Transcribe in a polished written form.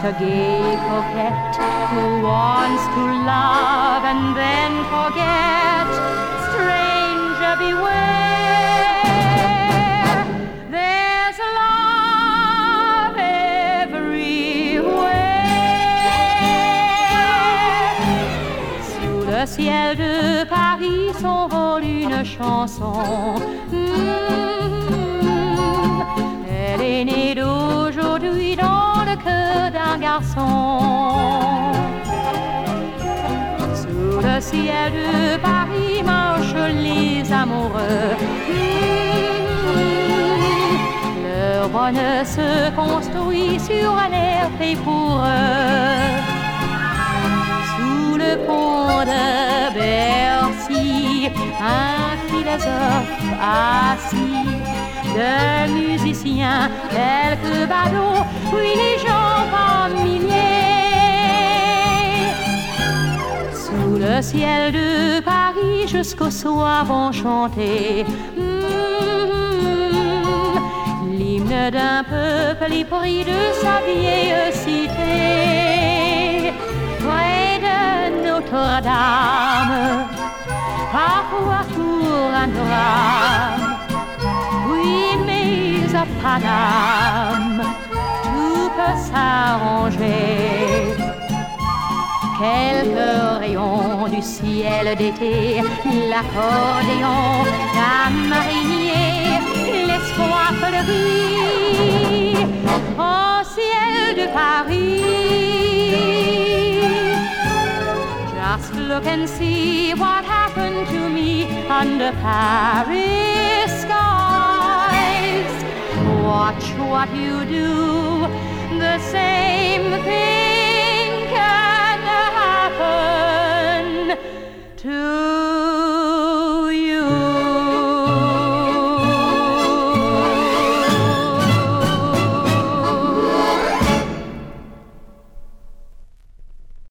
a gay coquette who wants to love and then forget. Stranger, beware, there's love everywhere. Sous le ciel de Paris s'envole une chanson. Elle est née d'aujourd'hui dans le cœur d'un garçon. Sous le ciel de Paris marchent les amoureux. Leur bonheur se construit sur un air fait pour eux. Sous le pont de Bercy, un philosophe assis, de musiciens, quelques badauds, puis les gens par milliers. Sous le ciel de Paris, jusqu'au soir vont chanter l'hymne d'un peuple épris de sa vieille cité. Près de Notre-Dame, parfois pour un drame, oui, mais à Paname, tout peut s'arranger. Quelques rayons du ciel d'été, l'accordéon d'un marinier, l'espoir fleurit au ciel de Paris. Just look and see what happened to me under Paris skies. Watch what you do, the same thing can happen.